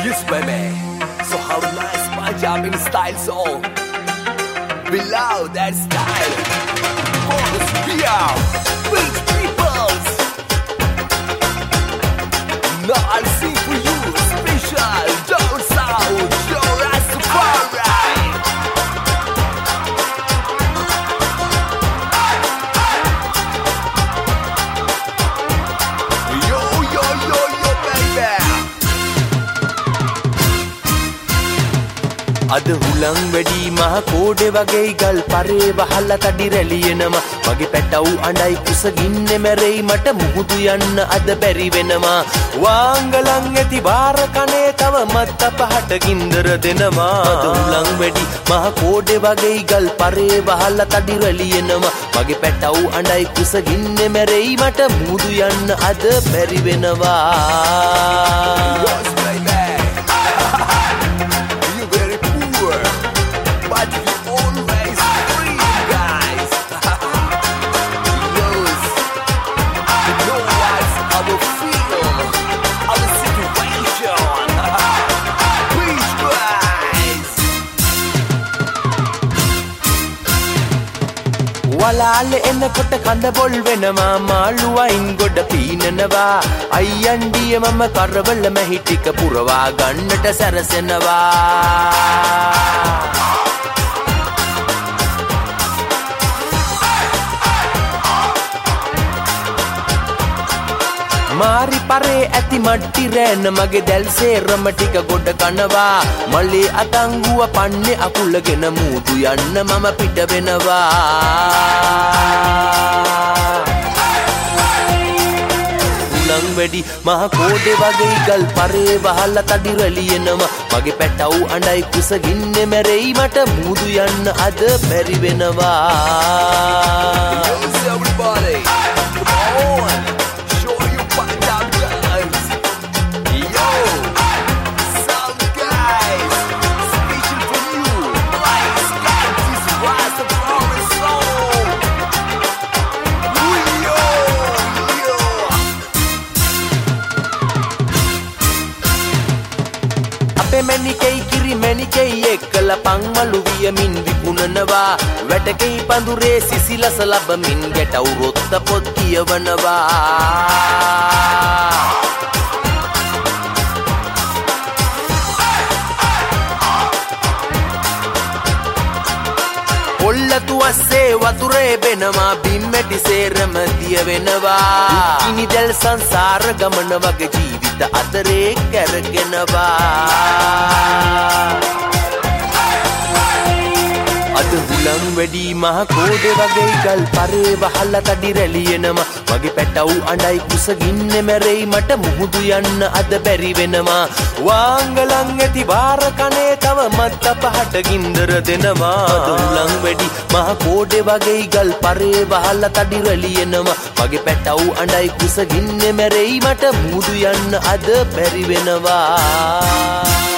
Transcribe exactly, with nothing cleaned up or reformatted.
Yes, baby. So how nice Punjabi style song. We love that style. Because we are rich peoples. Now I'll sing for you special down south, your Rastafari. Yo, yo, yo, yo, baby. අද හුලං වැඩි මහ කෝඩේ වගේ ගල් පරේ වහලා තඩි රැලියෙනවා මගේ පැටව් අඬයි කුසගින්නේ මැරෙයි මට මුහුදු යන්න අද බැරි වෙනවා වාංගලන් ඇති වාර කනේ තව මත්ත පහට ගින්දර දෙනවා අද හුලං වැඩි මහ කෝඩේ වගේ ගල් පරේ වහලා තඩි රැලියෙනවා මගේ පැටව් අඬයි කුසගින්නේ මැරෙයි මට මුහුදු යන්න අද බැරි වෙනවා වලාලෙ එනකොට කඳ බොල් වෙනවා මාළුවයින් ගොඩ පීනනවා අයියන්ඩිය මම කරවල මැහි ටික පුරවා ගන්නට සැරසෙනවා මාරි පරේ ඇති මට්ටි රෑන මගේ දැල් සේරම ටික ගොඩ කනවා මලේ අතංගුව පන්නේ අකුලගෙන මූදු යන්න මම පිට වෙනවා උලං වැඩි මහ කෝඩේ වගේ ගල් පරේ වහලා තඩි රැලියෙනවා මගේ පැටව් අඬයි කුසගින්නේ මැරෙයි මට මූදු යන්න අද බැරි වෙනවා මැනිකෙයි කිරි මැනිකෙයි එක්කල පංවලු වියමින් විකුණනවා වැටකෙයි පඳුරේ සිසිලස ලබමින් ගැටව් රොත්ත පොත් කියවනවා ඔල්ලතු අස්සේ වතුරේ බෙනවා බිම්මැටි සේරම දිය වෙනවා ඉනිදැල් සංසාර ගමන වගේ ජීවිත අතරේ කැරගෙනවා අද හුලං වැඩි මහ කෝඩේ වගේ ගල් පරේ වහලා තඩි රැලියෙනවා මගේ පැටව් අඬයි කුසගින්නේ මැරෙයි මට මුහුදු යන්න අද බැරි වෙනවා වාංගලන් ඇති වාර කනේ තව මත්ත පහට ගින්දර දෙනවා අද හුලං වැඩි මහ කෝඩේ වගේ ගල් පරේ වහලා තඩි රැලියෙනවා මගේ පැටව් අඬයි කුසගින්නේ මැරෙයි මට මුහුදු යන්න අද බැරි වෙනවා